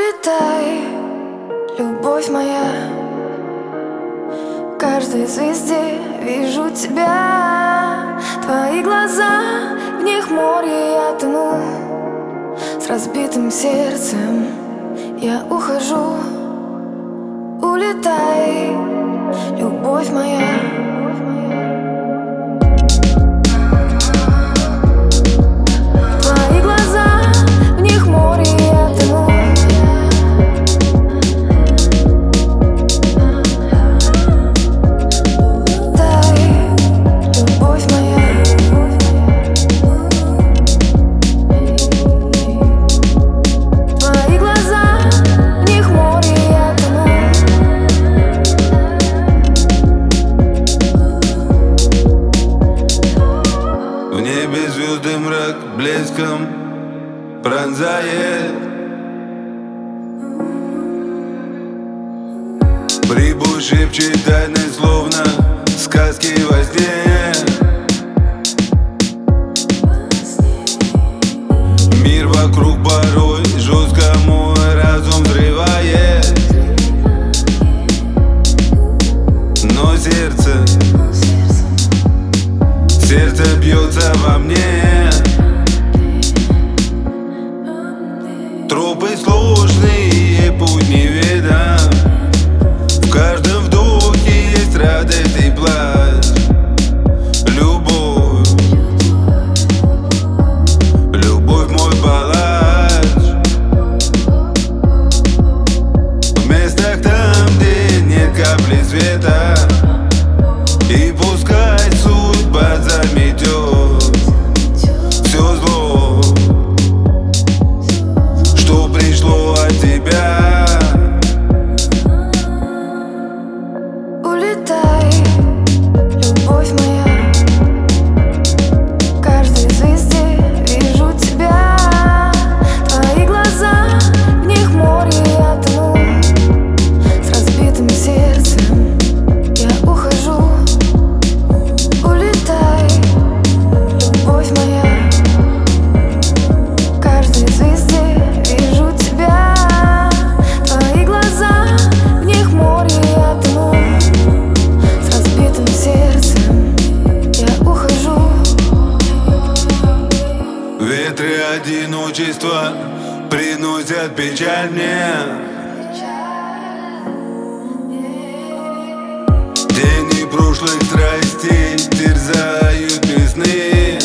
Улетай, любовь моя, в каждой звезде вижу тебя. Твои глаза, в них море я тону. С разбитым сердцем я ухожу. Улетай, любовь моя. Твои глаза, в них море я тону. В небе звезды мрак блеском пронзает. Прибой шепчет тайны, словно сказки во сне. Мир вокруг порой жестко мой разум взрывает. Но сердце бьется во мне. Тропы сложные, путь неведом. В каждом вдохе есть радость и плач. Любовь, любовь мой палач. В местах там, где нет капли света, и пускай судьба заметет все зло, что пришло от тебя. Улетай, любовь моя, в каждой звезде вижу тебя. Твои глаза, в них море я тону. С разбитым сердцем я ухожу. Улетай, любовь моя, в каждой звезде вижу тебя. Твои глаза, в них море я тону. С разбитым сердцем я ухожу. Ветры одиночества приносят печаль мне. Тени прошлых страстей терзают весны.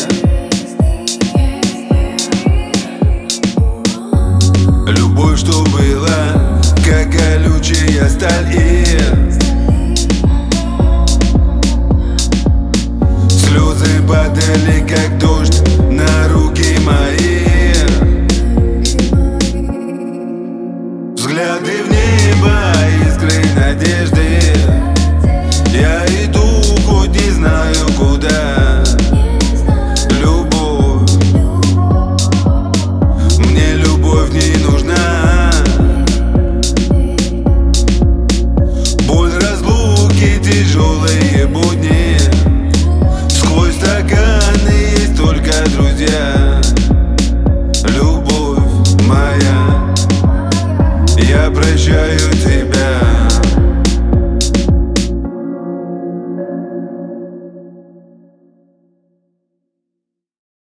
Любовь, что была, как колючая сталь, и